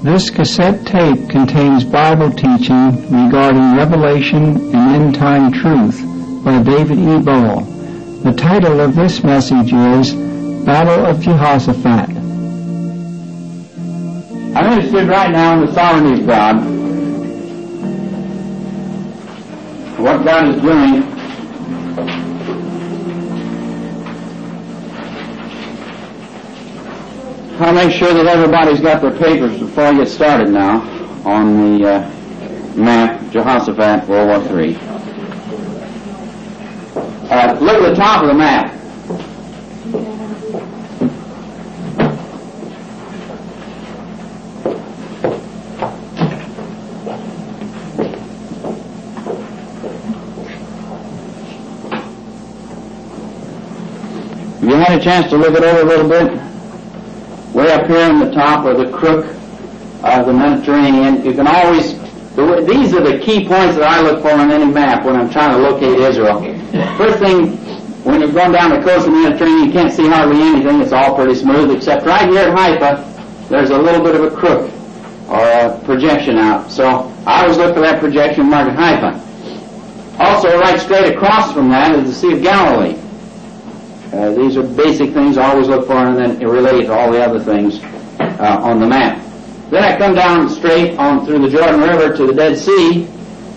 This cassette tape contains Bible teaching regarding Revelation and End-Time Truth by David E. Ball. The title of this message is Battle of Jehoshaphat. I'm interested right now in the sovereignty of God, what God is doing. I'll make sure that everybody's got their papers before I get started now on the map, Jehoshaphat, World War III. Look at the top of the map. Have you had a chance to look it over a little bit? Way up here on the top of the crook of the Mediterranean, you can always, these are the key points that I look for on any map when I'm trying to locate Israel. First thing, when you're going down the coast of the Mediterranean, you can't see hardly anything. It's all pretty smooth, except right here at Haifa, there's a little bit of a crook or a projection out. So I always look for that projection marked at Haifa. Also, right straight across from that is the Sea of Galilee. These are basic things I always look for, and then it relates to all the other things on the map. Then I come down straight on through the Jordan River to the Dead Sea,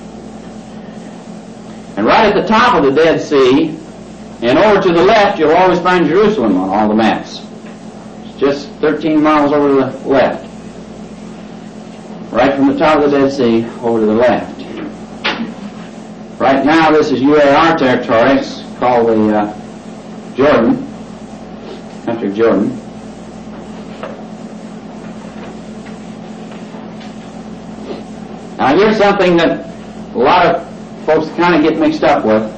and right at the top of the Dead Sea, and over to the left, you'll always find Jerusalem on all the maps. It's just 13 miles over to the left. Right from the top of the Dead Sea over to the left. Right now, this is UAR territory. It's called the Jordan, after Jordan. Now here's something that a lot of folks kind of get mixed up with.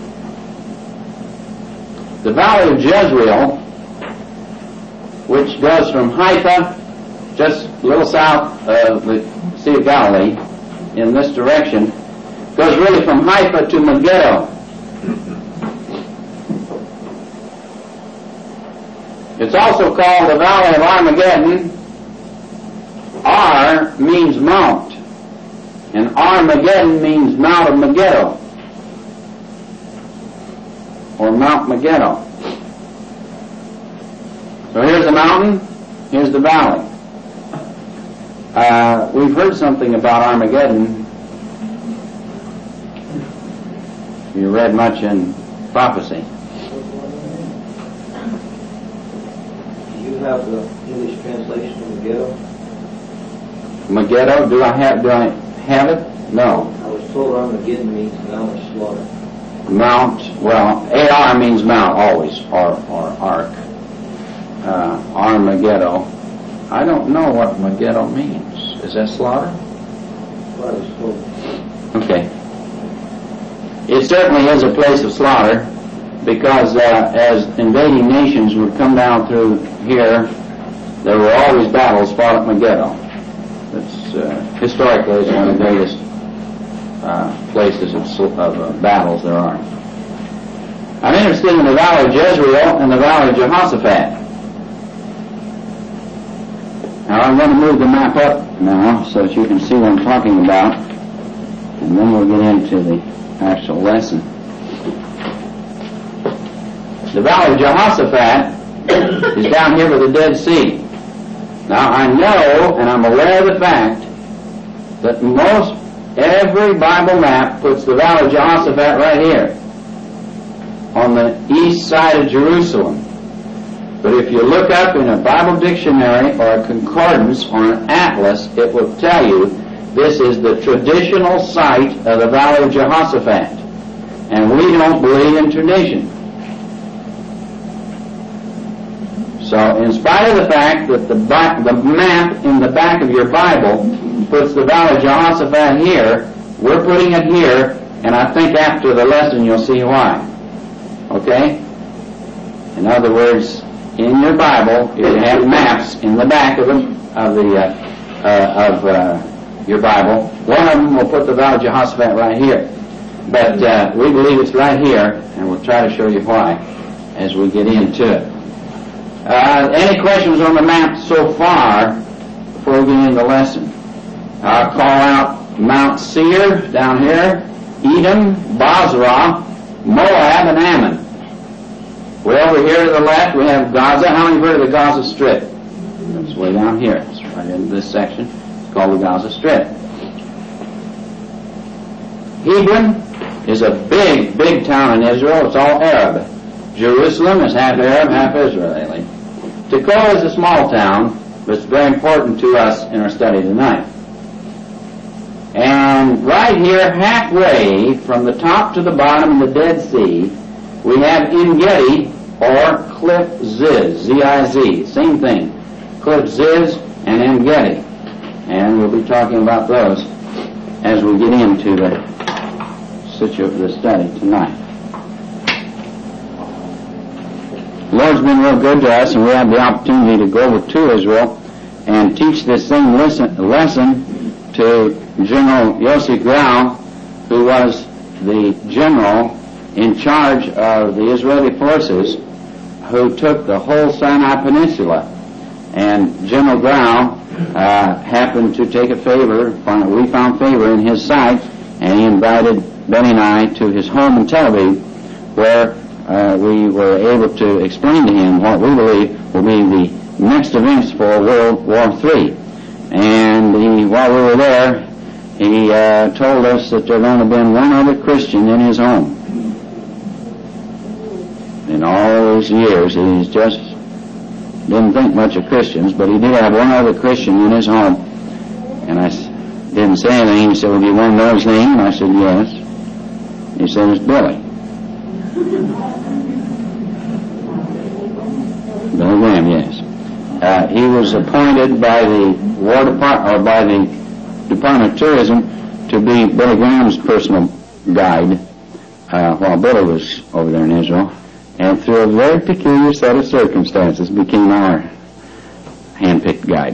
The Valley of Jezreel, which goes from Haifa, just a little south of the Sea of Galilee, in this direction, goes really from Haifa to Megiddo. It's also called the Valley of Armageddon. Ar means mount, and Armageddon means Mount of Megiddo, or Mount Megiddo. So here's the mountain, here's the valley. We've heard something about Armageddon. You read much in prophecy. Have the English translation of Megiddo? Megiddo? Do I have it? No. I was told Armageddon means Mount of Slaughter. Mount, well, AR means mount always, or ark. Armageddon. I don't know what Megiddo means. Is that slaughter? What I was told. Okay. It certainly is a place of slaughter, because as invading nations would come down through here, there were always battles fought at Megiddo. It's historically it's one of the greatest places of battles there are. I'm interested in the Valley of Jezreel and the Valley of Jehoshaphat. Now I'm going to move the map up now so that you can see what I'm talking about, and then we'll get into the actual lesson. The Valley of Jehoshaphat is down here with the Dead Sea. Now I know, and I'm aware of the fact, that every Bible map puts the Valley of Jehoshaphat right here, on the east side of Jerusalem. But if you look up in a Bible dictionary or a concordance or an atlas, it will tell you this is the traditional site of the Valley of Jehoshaphat. And we don't believe in tradition. So, in spite of the fact that the map in the back of your Bible puts the Valley of Jehoshaphat here, we're putting it here, and I think after the lesson you'll see why. Okay? In other words, in your Bible, you have maps in the back of your Bible. One of them will put the Valley of Jehoshaphat right here. But we believe it's right here, and we'll try to show you why as we get into it. Any questions on the map so far before we get into the lesson? call out Mount Seir down here, Edom, Basra, Moab, and Ammon. Way over here to the left we have Gaza. How many have heard of the Gaza Strip? It's way down here. It's right in this section. It's called the Gaza Strip. Hebron is a big, big town in Israel. It's all Arab. Jerusalem is half Arab, half Israeli. Tekoa is a small town, but it's very important to us in our study tonight. And right here, halfway from the top to the bottom of the Dead Sea, we have En-Gedi, or Cliff Ziz, Z-I-Z, same thing. Cliff Ziz and En-Gedi. And we'll be talking about those as we get into the study tonight. The Lord's been real good to us, and we have the opportunity to go over to Israel and teach this same lesson to General Yossi Grau, who was the general in charge of the Israeli forces who took the whole Sinai Peninsula. And General Grau happened to take a favor, we found favor in his sight, and he invited Benny and I to his home in Tel Aviv, where we were able to explain to him what we believe will be the next events for World War III. And while we were there, he told us that there had only been one other Christian in his home. In all those years, he just didn't think much of Christians, but he did have one other Christian in his home. And I didn't say anything. He said, "Well, do you want to know his name?" And I said, "Yes." He said, "It's Billy." Billy Graham, yes. He was appointed by the War Department, or by the Department of Tourism, to be Billy Graham's personal guide while Billy was over there in Israel, and through a very peculiar set of circumstances became our hand-picked guide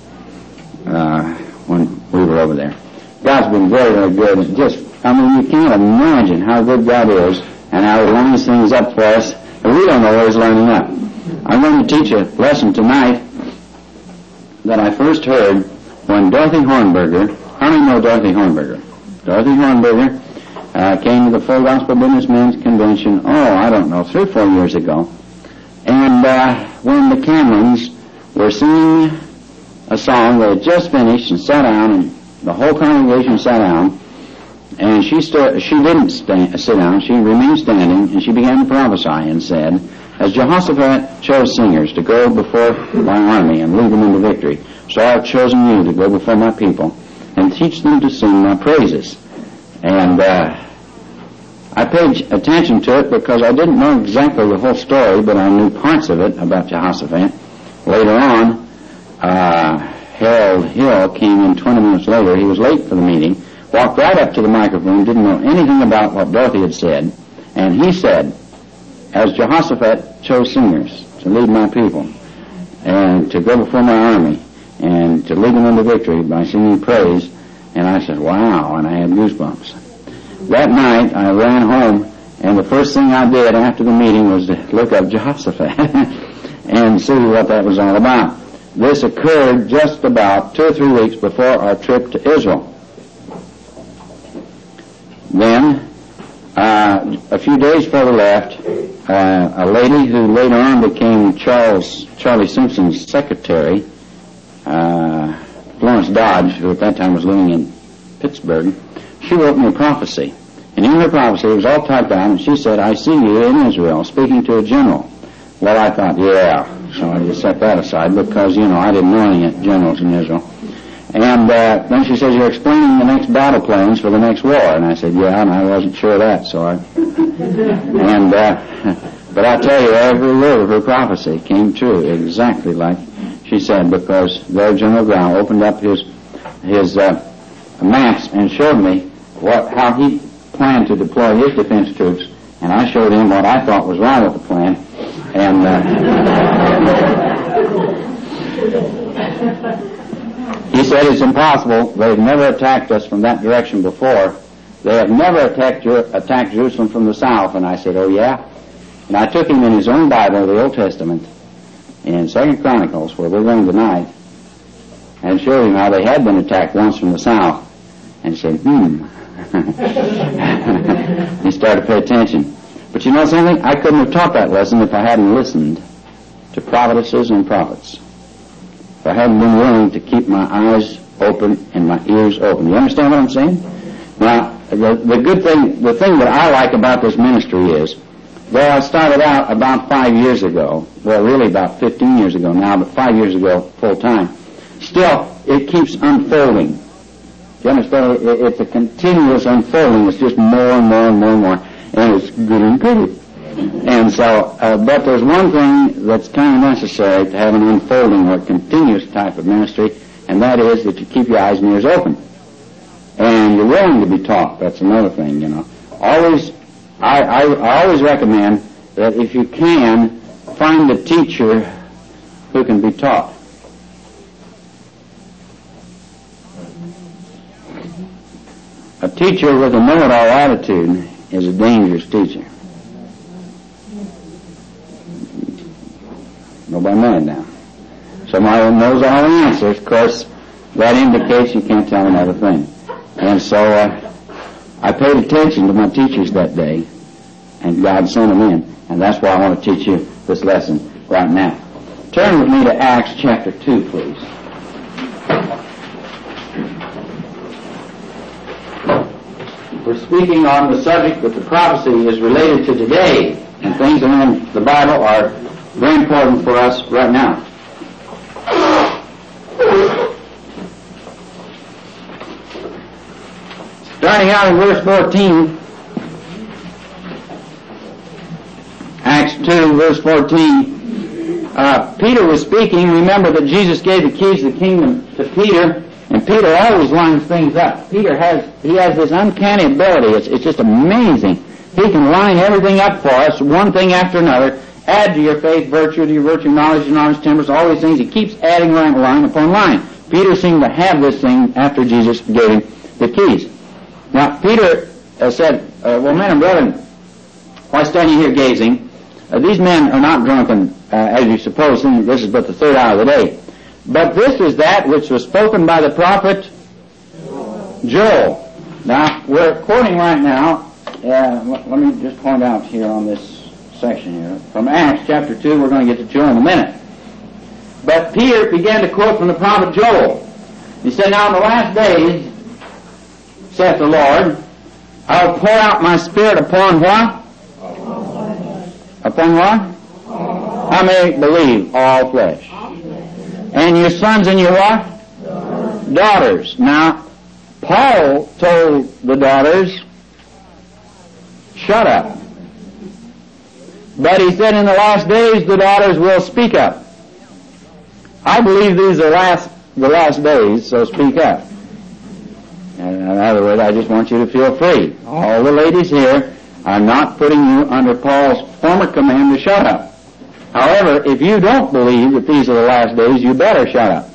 when we were over there. God's been very, very good. You can't imagine how good God is and how He lines things up for us, and we don't know where He's lining up. I'm going to teach a lesson tonight that I first heard when Dorothy Hornberger, how many know Dorothy Hornberger? Dorothy Hornberger came to the Full Gospel Businessmen's Convention, 3 or 4 years ago. And when the Camerons were singing a song, they had just finished and sat down, and the whole congregation sat down, and she didn't sit down, she remained standing, and she began to prophesy and said, "As Jehoshaphat chose singers to go before my army and lead them into victory, so I have chosen you to go before my people and teach them to sing my praises." And I paid attention to it because I didn't know exactly the whole story, but I knew parts of it about Jehoshaphat. Later on, Harold Hill came in 20 minutes later. He was late for the meeting, walked right up to the microphone, didn't know anything about what Dorothy had said, and he said, "As Jehoshaphat chose singers to lead my people and to go before my army and to lead them into victory by singing praise." And I said, "Wow," and I had goosebumps. That night I ran home, and the first thing I did after the meeting was to look up Jehoshaphat and see what that was all about. This occurred just about 2 or 3 weeks before our trip to Israel. Then, a few days before we left, a lady who later on became Charlie Simpson's secretary, Florence Dodge, who at that time was living in Pittsburgh, she wrote me a prophecy. And in her prophecy, it was all typed out, and she said, "I see you in Israel speaking to a general." Well, I thought, yeah. So I just set that aside because, I didn't know any generals in Israel. And then she says, "You're explaining the next battle plans for the next war." And I said, "Yeah," and I wasn't sure of that. But I tell you, every word of her prophecy came true exactly like she said, because there General Grau opened up his maps and showed me how he planned to deploy his defense troops, and I showed him what I thought was wrong with the plan. And he said, "It's impossible. They've never attacked us from that direction before. They have never attacked Jerusalem from the south." And I said, "Oh, yeah?" And I took him in his own Bible, the Old Testament, in 2 Chronicles, where we're going tonight, and and showed him how they had been attacked once from the south. And he said, He started to pay attention. But you know something? I couldn't have taught that lesson if I hadn't listened to prophetesses and prophets. If I hadn't been willing to keep my eyes open and my ears open. You understand what I'm saying? Now, the good thing, the thing that I like about this ministry is, though I started out about 5 years ago, well, really about 15 years ago now, but 5 years ago full time, still, it keeps unfolding. You understand? It's a continuous unfolding. It's just more and more and more and more, and it's good and good. And so, but there's one thing that's kind of necessary to have an unfolding or continuous type of ministry, and that is that you keep your eyes and ears open. And you're willing to be taught. That's another thing, you know. Always, I always recommend that if you can, find a teacher who can be taught. A teacher with a know-it-all attitude is a dangerous teacher. Nobody mad now. Somebody who knows all the answers, of course, that indicates you can't tell another thing. And so I paid attention to my teachers that day, and God sent them in. And that's why I want to teach you this lesson right now. Turn with me to Acts chapter 2, please. We're speaking on the subject that the prophecy is related to today, and things in the Bible are very important for us right now. Starting out in verse 14, Acts 2, verse 14, Peter was speaking. Remember that Jesus gave the keys of the kingdom to Peter, and Peter always lines things up. Peter has this uncanny ability. It's just amazing. He can line everything up for us, one thing after another. Add to your faith virtue, to your virtue knowledge, knowledge temperance, all these things. He keeps adding line upon line. Peter seemed to have this thing after Jesus gave him the keys. Now, Peter said, well, men and brethren, why stand you here gazing? These men are not drunken, as you suppose, and this is but the third hour of the day. But this is that which was spoken by the prophet Joel. Now, we're quoting right now, let me just point out here on this section here, from Acts chapter 2, we're going to get to Joel in a minute. But Peter began to quote from the prophet Joel. He said, now in the last days, saith the Lord, I will pour out my Spirit upon what? Upon what? How many believe? All flesh. And your sons and your what? Daughters. Now, Paul told the daughters, shut up. But he said in the last days the daughters will speak up. I believe these are the last days, so speak up. In other words, I just want you to feel free. All the ladies here are not putting you under Paul's former command to shut up. However, if you don't believe that these are the last days, you better shut up.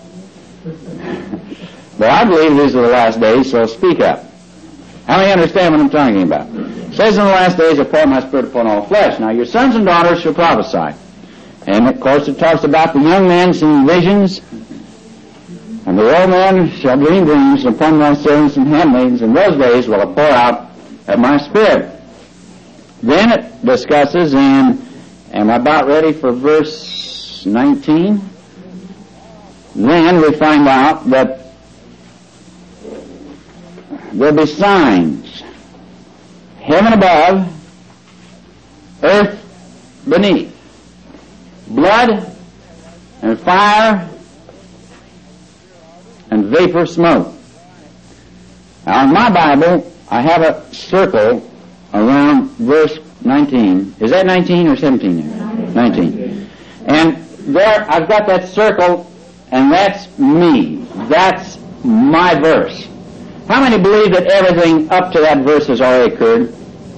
But I believe these are the last days, so speak up. How many understand what I'm talking about? It says in the last days, I pour my Spirit upon all flesh. Now, your sons and daughters shall prophesy. And, of course, it talks about the young man seeing visions, and the old man shall dream dreams, and upon my servants and handmaidens in those days will I pour out of my Spirit. Then it discusses, and am I about ready for verse 19? Then we find out that there'll be signs, heaven above, earth beneath, blood and fire and vapor smoke. Now in my Bible, I have a circle around verse 19. Is that 19 or 17 there? 19. And there, I've got that circle, and that's me. That's my verse. How many believe that everything up to that verse has already occurred?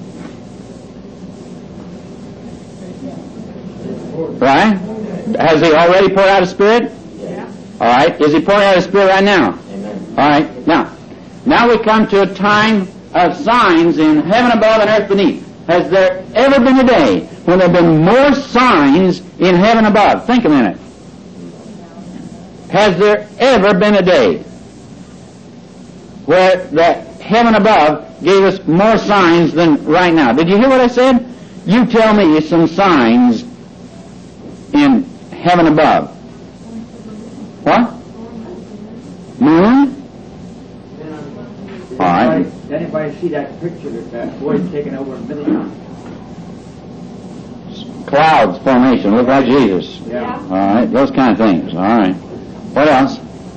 Right? Has he already poured out his Spirit? Yeah. All right. Is he pouring out his Spirit right now? Amen. All right. Now we come to a time of signs in heaven above and earth beneath. Has there ever been a day when there have been more signs in heaven above? Think a minute. Has there ever been a day where the heaven above gave us more signs than right now? Did you hear what I said? You tell me some signs in heaven above. What? Moon? All right. Did anybody see that picture that boy's taking over a million? Clouds formation, look like Jesus. Yeah. All right, those kind of things. All right. What else?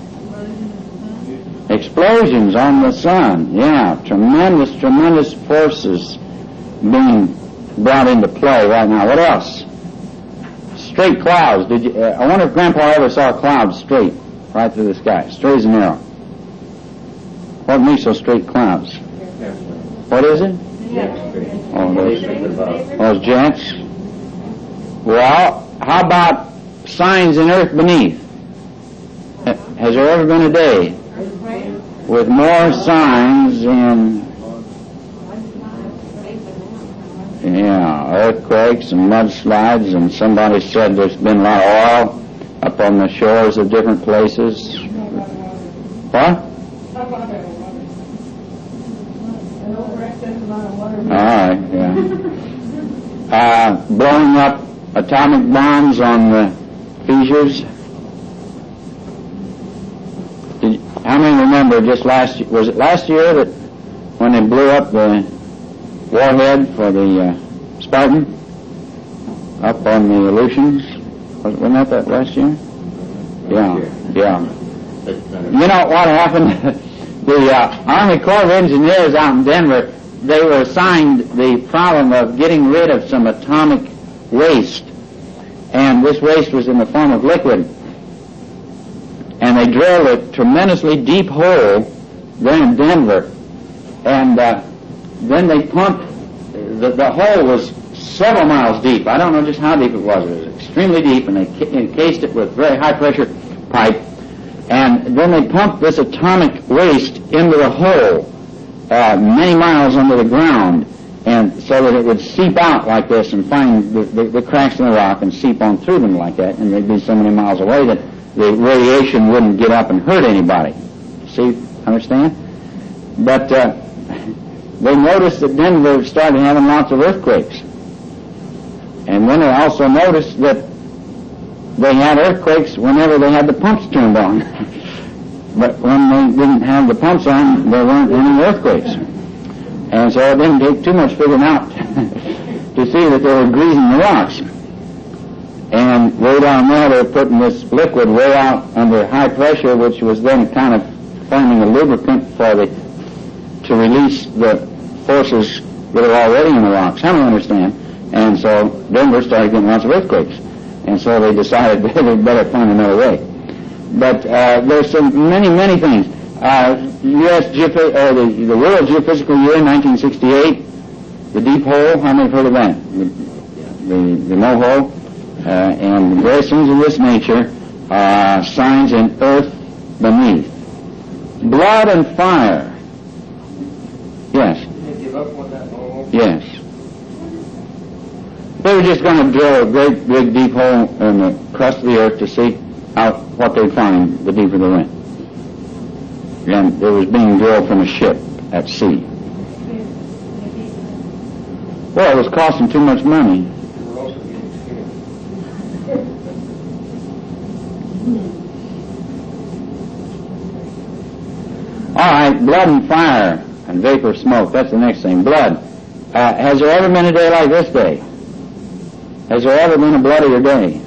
Explosions on the sun. Yeah, tremendous forces being brought into play right now. What else? Straight clouds. Did you? I wonder if Grandpa ever saw clouds straight right through the sky, straight as an arrow. What makes those straight clouds? What is it? Oh, those jets. Well, how about signs in earth beneath? Has there ever been a day with more signs in, earthquakes and mudslides, and somebody said there's been a lot of oil up on the shores of different places? What? All right, yeah. Blowing up atomic bombs on the Fissures. How many remember just last year? Was it last year that when they blew up the warhead for the Spartan up on the Aleutians? Wasn't that last year? Yeah. You know what happened? The Army Corps of Engineers out in Denver, they were assigned the problem of getting rid of some atomic waste, and this waste was in the form of liquid. And they drilled a tremendously deep hole there in Denver, and then they pumped. The hole was several miles deep. I don't know just how deep it was. It was extremely deep, and they encased it with very high pressure pipe. And then they pumped this atomic waste into the hole many miles under the ground, and so that it would seep out like this and find the cracks in the rock and seep on through them like that, and they'd be so many miles away that the radiation wouldn't get up and hurt anybody. See, understand? But they noticed that Denver started having lots of earthquakes. And then they also noticed that they had earthquakes whenever they had the pumps turned on. But when they didn't have the pumps on, there weren't any earthquakes. And so it didn't take too much figuring out to see that they were greasing the rocks. And way down there, they were putting this liquid way out under high pressure, which was then kind of forming a lubricant to release the forces that are already in the rocks. How do you understand? And so Denver started getting lots of earthquakes. And so they decided they'd better find another way. But there's many things. the World Geophysical Year, 1968, the Deep Hole, how many have heard of that? The No Hole, and various things of this nature, signs in earth beneath. Blood and fire. Yes. Did you give up on that hole? Yes. They were just going to drill a great big deep hole in the crust of the earth to see out what they'd find the deeper they went. And it was being drilled from a ship at sea. Well, it was costing too much money. We're also getting scared. All right, blood and fire and vapor smoke. That's the next thing. Blood. Has there ever been a day like this day? Has there ever been a bloodier day?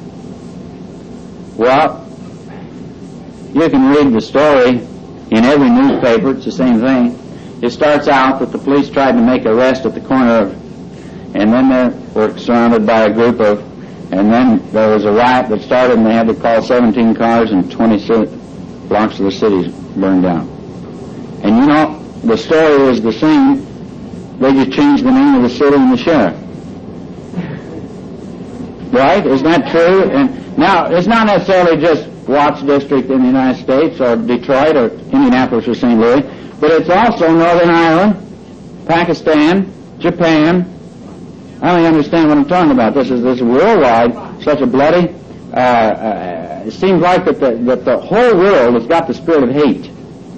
Well, you can read the story in every newspaper. It's the same thing. It starts out that the police tried to make an arrest at the corner of, and then they were surrounded by a group of, and then there was a riot that started, and they had to call 17 cars, and 20 blocks of the city burned down. And you know, the story was the same. They just changed the name of the city and the sheriff. Right? Isn't that true? And now, it's not necessarily just Watts District in the United States, or Detroit, or Indianapolis, or St. Louis, but it's also Northern Ireland, Pakistan, Japan. I don't understand what I'm talking about. This is worldwide, such a bloody it seems like that the whole world has got the spirit of hate.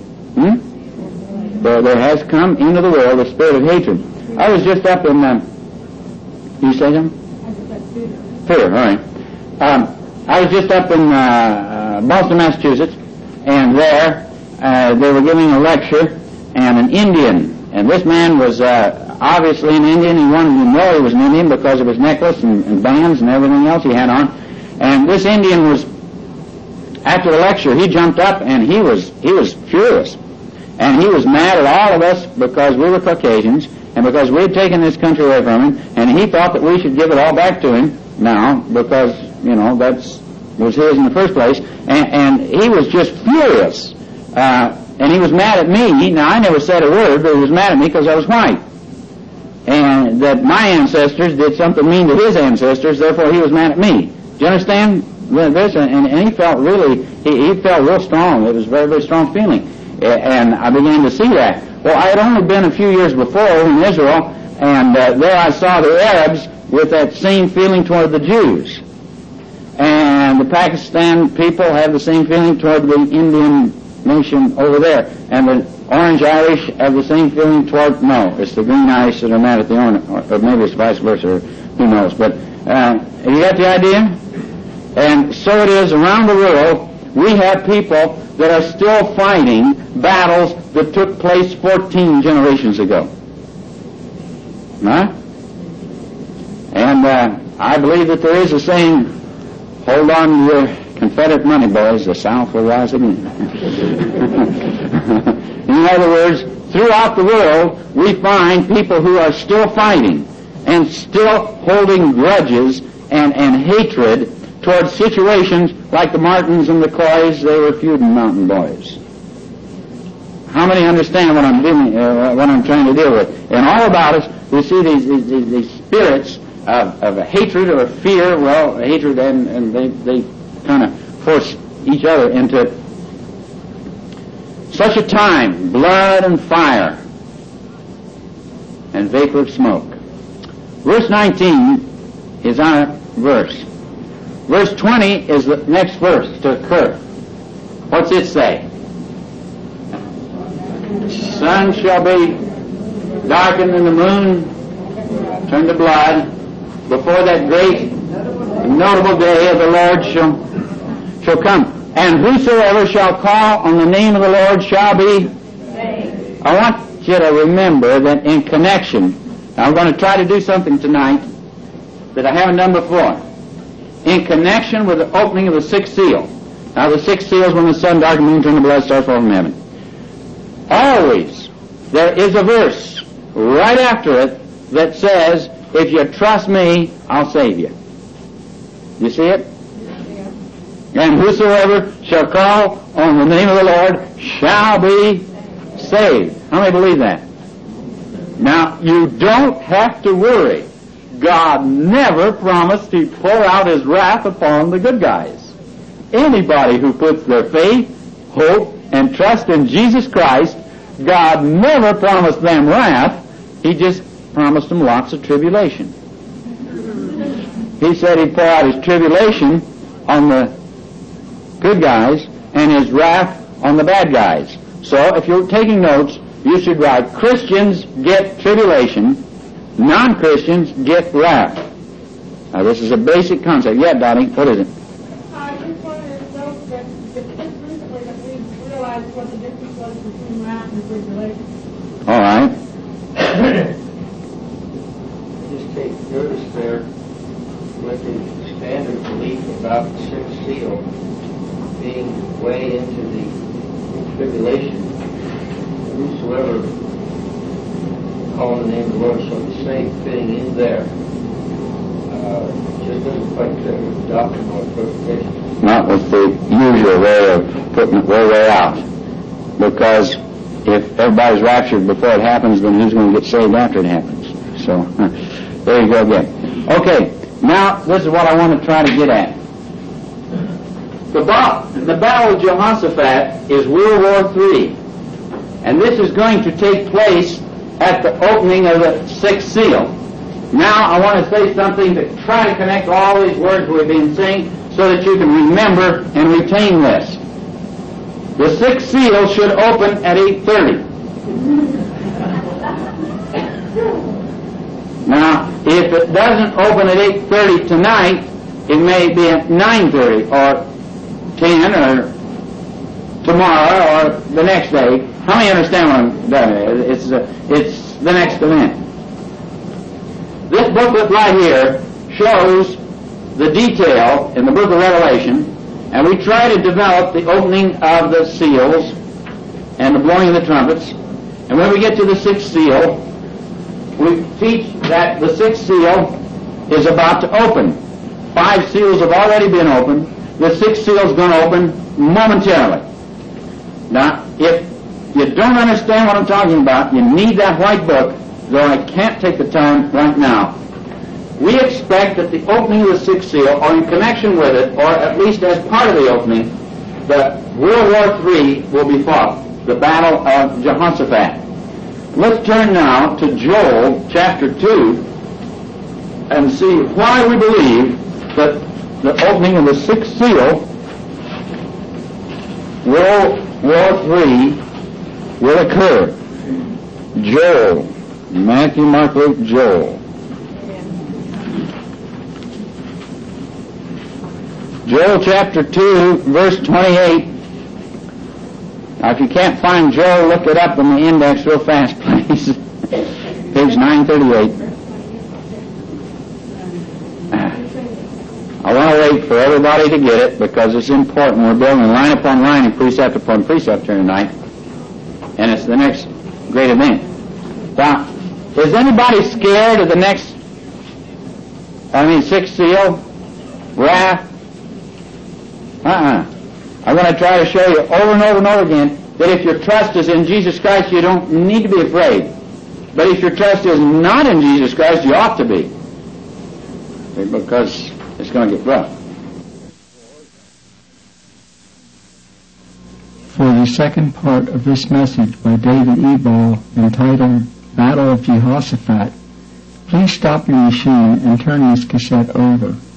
There has come into the world a spirit of hatred. I was just up in, you say something? Fear, all right. I was just up in Boston, Massachusetts, and there they were giving a lecture, and an Indian, and this man was obviously an Indian. He wanted to know he was an Indian because of his necklace and bands and everything else he had on. And this Indian was, after the lecture, he jumped up and he was furious. And he was mad at all of us because we were Caucasians and because we had taken this country away from him, and he thought that we should give it all back to him now because, that was his in the first place. And he was just furious. And he was mad at me. Now, I never said a word, but he was mad at me because I was white. And that my ancestors did something mean to his ancestors, therefore he was mad at me. Do you understand this? And he felt really, he felt real strong. It was a very, very strong feeling. And I began to see that. Well, I had only been a few years before in Israel, and there I saw the Arabs with that same feeling toward the Jews. And the Pakistan people have the same feeling toward the Indian nation over there. And the Orange Irish have the same feeling toward, no, it's the Green Irish that are mad at the Orange, or maybe it's vice versa, or who knows. But you got the idea? And so it is around the world. We have people that are still fighting battles that took place 14 generations ago. Huh? And I believe that there is a saying, hold on to your Confederate money, boys, the South will rise again. In other words, throughout the world, we find people who are still fighting and still holding grudges and hatred towards situations like the Martins and the Coys. They were feuding mountain boys. How many understand what I'm doing, what I'm trying to deal with? And all about us, we see these spirits of hatred or fear. Well, hatred, and they kind of force each other into such a time, blood and fire and vapor of smoke. Verse 19 is our verse. Verse 20 is the next verse to occur. What's it say? Sun shall be darkened and the moon turned to blood before that great and notable day of the Lord shall come. And whosoever shall call on the name of the Lord shall be saved. I want you to remember that in connection, I'm going to try to do something tonight that I haven't done before. In connection with the opening of the sixth seal. Now the sixth seal is when the sun darkens, moon turns to blood, stars fall from heaven. Always there is a verse right after it that says, if you trust me, I'll save you. You see it? And whosoever shall call on the name of the Lord shall be saved. How many believe that? Now, you don't have to worry. God never promised He'd pour out His wrath upon the good guys. Anybody who puts their faith, hope, and trust in Jesus Christ, God never promised them wrath. He just promised them lots of tribulation. He said He'd pour out His tribulation on the good guys and His wrath on the bad guys. So if you're taking notes, you should write, Christians get tribulation, non-Christians get wrath. Now this is a basic concept. Yeah, Dottie, what is it? I just wanted to note that it's just recently that we realized what the difference was between wrath and tribulation. All right. Just take notice there with the standard belief about the sixth seal being way into the tribulation. Whosoever call on the name of the Lord shall be saved, fitting in there. Just doesn't quite fit with doctrinal interpretation. Not with the usual way of putting it way out. Because if everybody's raptured before it happens, then who's going to get saved after it happens? So, there you go again. Okay, now this is what I want to try to get at. The Battle of Jehoshaphat is World War III. And this is going to take place at the opening of the sixth seal. Now I want to say something to try to connect all these words we've been saying so that you can remember and retain this. The sixth seal should open at 8:30. Now, if it doesn't open at 8:30 tonight, it may be at 9:30 or 10 or tomorrow or the next day. How many understand what I'm doing? It's the next event. This booklet right here shows the detail in the book of Revelation, and we try to develop the opening of the seals and the blowing of the trumpets. And when we get to the sixth seal, we teach that the sixth seal is about to open. 5 seals have already been opened. The sixth seal is going to open momentarily. Now, if you don't understand what I'm talking about, you need that white book, though I can't take the time right now. We expect that the opening of the sixth seal, or in connection with it, or at least as part of the opening, the World War III will be fought, the Battle of Jehoshaphat. Let's turn now to Joel chapter 2 and see why we believe that the opening of the sixth seal, World War III, will occur. Joel, Matthew, Mark, Luke, Joel. Joel chapter 2, verse 28. Now, if you can't find Joel, look it up in the index real fast, please. Page 938. I want to wait for everybody to get it because it's important. We're building line upon line and precept upon precept here tonight. And it's the next great event. Now, is anybody scared of the sixth seal? Wrath? I'm going to try to show you over and over and over again that if your trust is in Jesus Christ, you don't need to be afraid. But if your trust is not in Jesus Christ, you ought to be. Because it's going to get rough. For the second part of this message by David Ebal, entitled Battle of Jehoshaphat, please stop your machine and turn this cassette over.